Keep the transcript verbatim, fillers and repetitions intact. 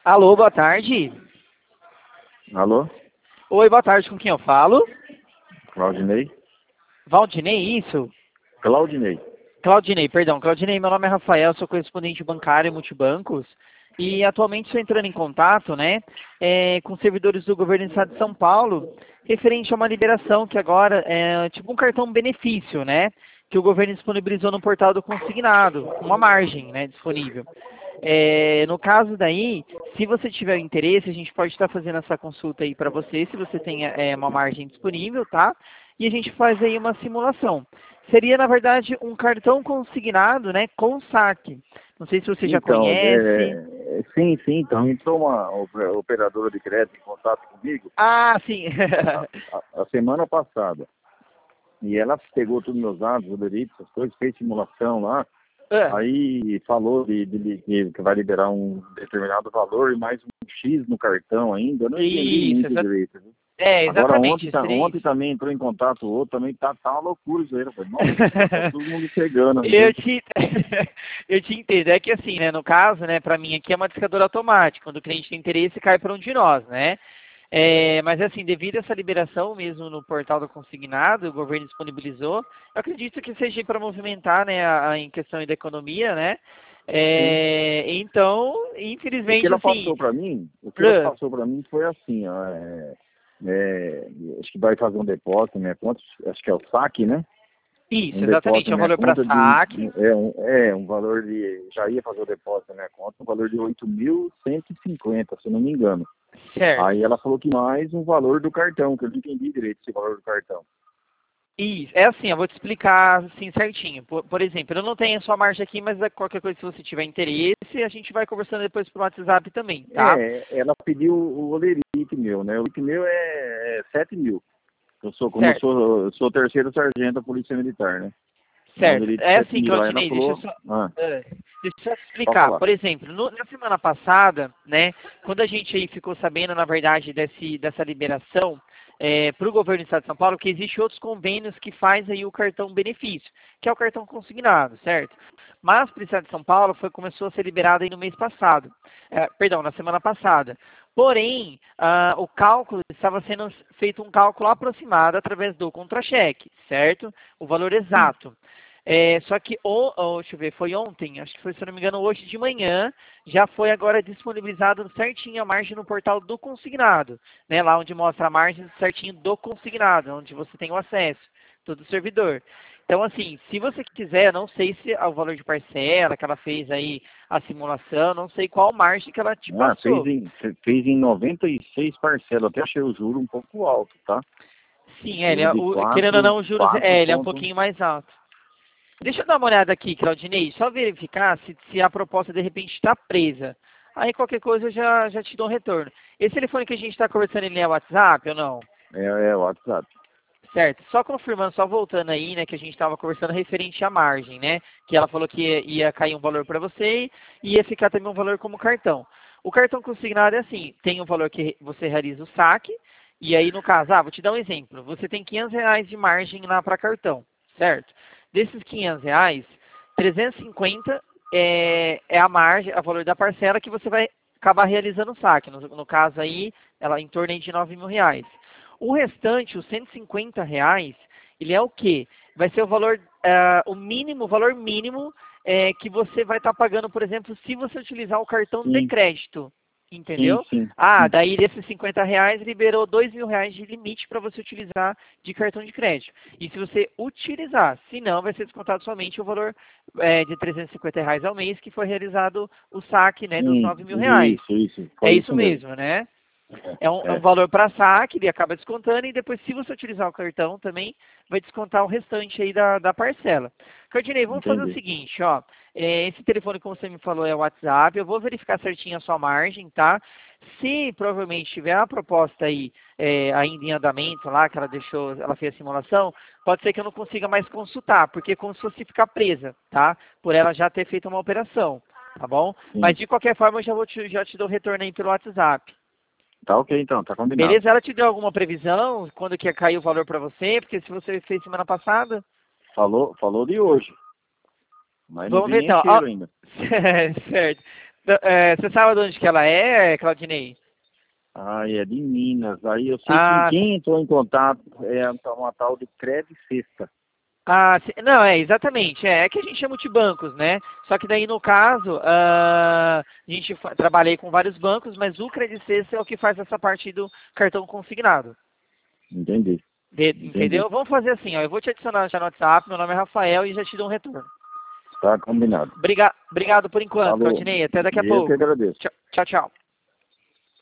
Alô, boa tarde. Alô? Oi, boa tarde, com quem eu falo? Claudinei? Valdinei, isso? Claudinei. Claudinei, perdão. Claudinei, meu nome é Rafael, sou correspondente bancário em multibancos e atualmente estou entrando em contato, né, é, com servidores do governo do estado de São Paulo, referente a uma liberação que agora é tipo um cartão benefício, né, que o governo disponibilizou no portal do consignado, com uma margem, né, disponível. É, no caso daí, se você tiver interesse, a gente pode estar fazendo essa consulta aí para você, se você tem é, uma margem disponível, tá? E a gente faz aí uma simulação. Seria, na verdade, um cartão consignado, né, com saque. Não sei se você já Então, conhece. é, é, sim, sim, então entrou uma op- operadora de crédito em contato comigo Ah, sim. a, a- a semana passada. E ela pegou todos os meus dados, o delito, essas coisas, fez simulação lá, Ah, aí falou de, de- de- que vai liberar um determinado valor e mais um X no cartão ainda. Eu não entendi isso, muito exa direito, viu? é, Agora ontem, exatamente, tá- seria ontem isso. também entrou em contato o outro, também tá, tá uma loucura isso aí. Eu falei, nossa, senhora, tá todo mundo chegando Eu aqui. te, eu te entendo. É que assim, né, no caso, né, para mim aqui é uma discadora automática. Quando o cliente tem interesse, cai para um de nós, né? É, mas assim, devido a essa liberação mesmo no portal do consignado, o governo disponibilizou, eu acredito que seja para movimentar, né, a, a- em questão da economia, né? Sim. É, então, O que infelizmente, ela assim, passou para mim, o que ela ah, passou para mim foi assim, ó, é, é, acho que vai fazer um depósito na minha conta, acho que é o saque, né? isso, Um depósito exatamente, é na um minha valor para conta de saque, é um, é um valor de, já ia fazer o depósito na minha conta, um valor de oito mil cento e cinquenta, se eu não me engano. certo? Aí ela falou que mais um valor do cartão, que eu não entendi direito esse valor do cartão. Isso, é assim, eu vou te explicar assim certinho. Por, por exemplo, eu não tenho a sua margem aqui, mas é qualquer coisa, se você tiver interesse, a gente vai conversando depois pelo WhatsApp também, tá? É, ela pediu o olerite meu, né? O olerite meu é, é sete mil. Eu sou, como eu Certo, sou, eu sou terceiro sargento da Polícia Militar, né? É o certo. olerite É sete assim, mil. Aí ela Claudinei, deixa eu falou, só, ah, é, deixa eu só te pode explicar. falar. Por exemplo, no- na semana passada, né, quando a gente aí ficou sabendo, na verdade, desse, dessa liberação para o governo do Estado de São Paulo, que existe outros convênios que faz aí o cartão benefício, que é o cartão consignado, certo? Mas para o Estado de São Paulo foi, começou a ser liberado aí no mês passado, é, perdão, na semana passada. Porém, ah, o cálculo estava sendo feito um cálculo aproximado através do contra-cheque, certo? O valor Sim. exato. É, só que, o, o- deixa eu ver, foi ontem, acho que foi, se eu não me engano, hoje de manhã, já foi agora disponibilizado certinho a margem no portal do consignado, né? Lá onde mostra a margem certinho do consignado, onde você tem o acesso, todo servidor. Então, assim, se você quiser, não sei se é o valor de parcela que ela fez aí, a simulação, não sei qual margem que ela te Ah, fez passou. em, fe- fez em noventa e seis parcelas. Até achei o juro um pouco alto, tá? Sim, é, ele Juro é, de o, querendo ou quatro não, os juros, quatro é, ele é um ponto. pouquinho mais alto. Deixa eu dar uma olhada aqui, Claudinei, só verificar se, se a proposta de repente está presa. Aí qualquer coisa eu já, já te dou um retorno. Esse telefone que a gente está conversando, ele é WhatsApp ou não? É, é o WhatsApp. Certo. Só confirmando, só voltando aí, né, que a gente estava conversando referente à margem, né? Que ela falou que ia, ia cair um valor para você e ia ficar também um valor como cartão. O cartão consignado é assim, tem um valor que você realiza o saque, e aí no caso, ah, vou te dar um exemplo. Você tem quinhentos reais de margem lá para cartão, certo? Desses quinhentos reais, trezentos e cinquenta é, é a margem, o valor da parcela que você vai acabar realizando o saque. No, no caso aí, ela em torno aí de nove mil reais. O restante, os cento e cinquenta reais, ele é o quê? Vai ser o valor, eh, o mínimo, o valor mínimo eh, que você vai estar pagando, por exemplo, se você utilizar o cartão de Sim, crédito. sim, Entendeu? sim, Ah, sim. daí desses cinquenta reais liberou dois mil reais de limite para você utilizar de cartão de crédito. E se você utilizar, se não, vai ser descontado somente o valor eh, de trezentos e cinquenta reais ao mês que foi realizado o saque, né, dos Sim, nove mil reais. isso, isso. É Foi isso isso mesmo. mesmo, né? É um, é um É. valor para saque, ele acaba descontando e depois, se você utilizar o cartão também, vai descontar o restante aí da, da parcela. Cardinei, vamos fazer o Entendi. seguinte, ó. É, esse telefone, como você me falou, é o WhatsApp. Eu vou verificar certinho a sua margem, tá? Se provavelmente tiver a proposta aí é, ainda em andamento lá, que ela deixou, ela fez a simulação, pode ser que eu não consiga mais consultar, porque é como se fosse ficar presa, tá? Por ela já ter feito uma operação, tá bom? Mas Sim. de qualquer forma, eu já, vou te, já te dou retorno aí pelo WhatsApp. Tá ok então, tá combinado. Beleza? Ela te deu alguma previsão? Quando que ia cair o valor para você? Porque se você fez semana passada, Falou, falou de hoje, mas não vamos vi ver nem então. Ó, cheiro ainda. certo. É, você sabe de onde que ela é, Claudinei? Ah, é de Minas. Aí eu sei Ah, que quem entrou em contato é uma tal de Credit Sexta. ah, se- não, é, exatamente. É, é que a gente é multibancos, né? Só que daí, no caso, ah, a gente fa- trabalhei com vários bancos, mas o Credit Suisse é o que faz essa parte do cartão consignado. Entendi. De- Entendi. entendeu? Vamos fazer assim, ó. Eu vou te adicionar já no WhatsApp, meu nome é Rafael e já te dou um retorno. Tá combinado. Briga, obrigado por enquanto, Falou. Claudinei. Até daqui a Eu que pouco. agradeço. Tchau, tchau. Tchau.